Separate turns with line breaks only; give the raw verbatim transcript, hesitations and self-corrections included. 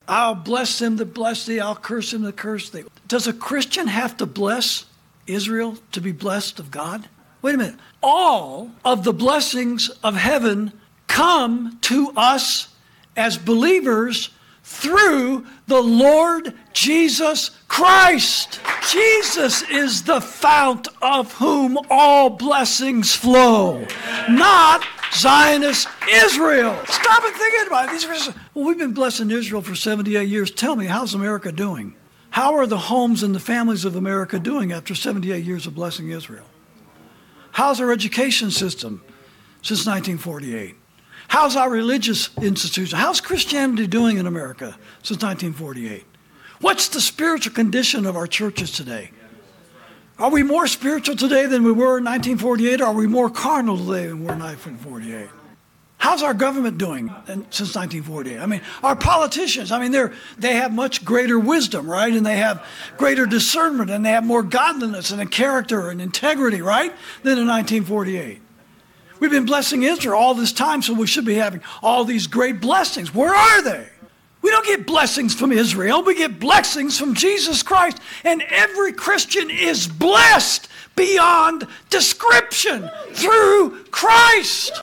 I'll bless them that bless thee, I'll curse them that curse thee. Does a Christian have to bless Israel to be blessed of God? Wait a minute. All of the blessings of heaven come to us as believers through the Lord Jesus Christ. Jesus is the fount of whom all blessings flow, not Zionist Israel. Stop and think about it. These are, well, we've been blessing Israel for seventy-eight years. Tell me, how's America doing? How are the homes and the families of America doing after seventy-eight years of blessing Israel? How's our education system since nineteen forty-eight? How's our religious institution? How's Christianity doing in America since nineteen forty-eight? What's the spiritual condition of our churches today? Are we more spiritual today than we were in nineteen forty-eight? Or are we more carnal today than we were in nineteen forty-eight? How's our government doing since nineteen forty-eight? I mean, our politicians, I mean, they're, they have much greater wisdom, right? And they have greater discernment, and they have more godliness and a character and integrity, right? Than in nineteen forty-eight. We've been blessing Israel all this time, so we should be having all these great blessings. Where are they? We don't get blessings from Israel. We get blessings from Jesus Christ. And every Christian is blessed beyond description through Christ.